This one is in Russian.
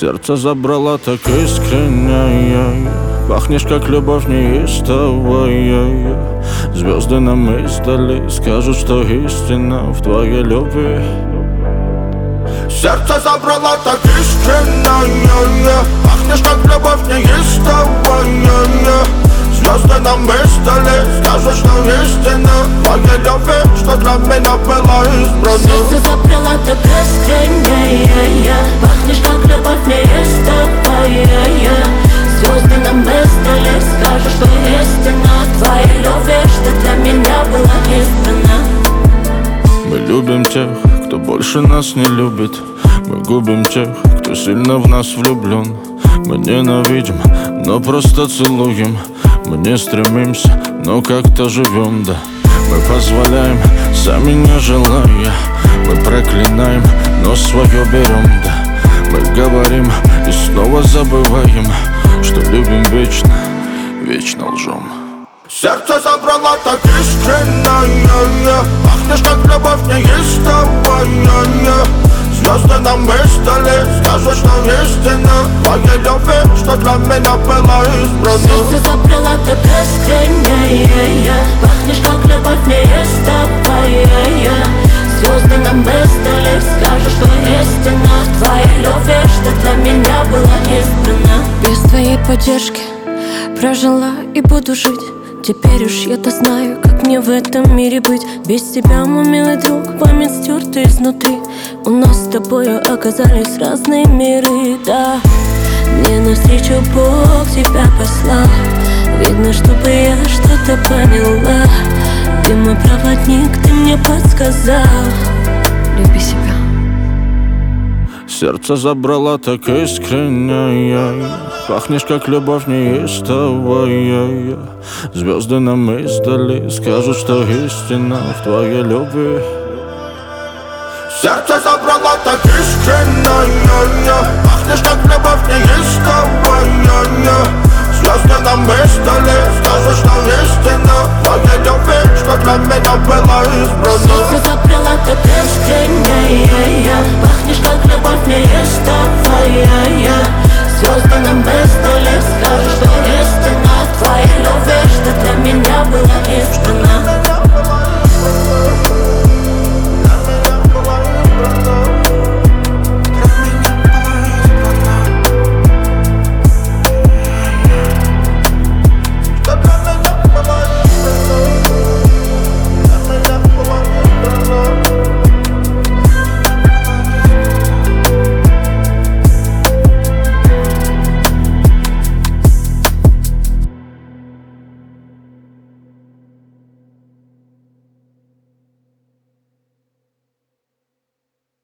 Сердце забрала так искренняя. Пахнешь, как любовь неистовая. Звезды нам издали скажут, что истина в твоей любви. Сердце забрала так искренняя. Пахнешь, как любовь неистовая. Звезды нам издали скажут, что истина в твоей любви, что для меня была избрана. Сердце забрала так искренняя. Пахнешь, как любовь неистовая. Звезды нам издали скажут, что истина в твоей любви, что для меня была избрана. Мы любим тех, кто больше нас не любит. Мы губим тех, кто сильно в нас влюблен. Мы ненавидим, но просто целуем. Мы не стремимся, но как-то живем, да. Мы позволяем, сами не желая. Мы проклинаем, но свое берем, да. Мы говорим и снова забываем, что любим вечно, вечно лжем. Сердце забрала так искренняя. Пахнешь, как любовь неистовая. Звезды нам издали скажут, что истина в твоей любви, что для меня была избрана. Сердце забрала так искренняя. Пахнешь, как любовь неистовая. Звезды нам издали скажут, что истина в твоей любви, что для меня была избрана. Без твоей поддержки прожила и буду жить. Теперь уж я-то знаю, как мне в этом мире быть. Без тебя, мой милый друг, память стерта изнутри. У нас с тобою оказались разные миры, да. Мне навстречу Бог тебя послал. Видно, чтобы я что-то поняла. Ты мой проводник, ты мне подсказал. Люби себя. Сердце забрала так искренняя. Пахнешь, как любовь неистовая. Звезды нам издали скажут, что истина в твоей любви. Сердце забрала так искренняя. Пахнешь, как любовь неистовая.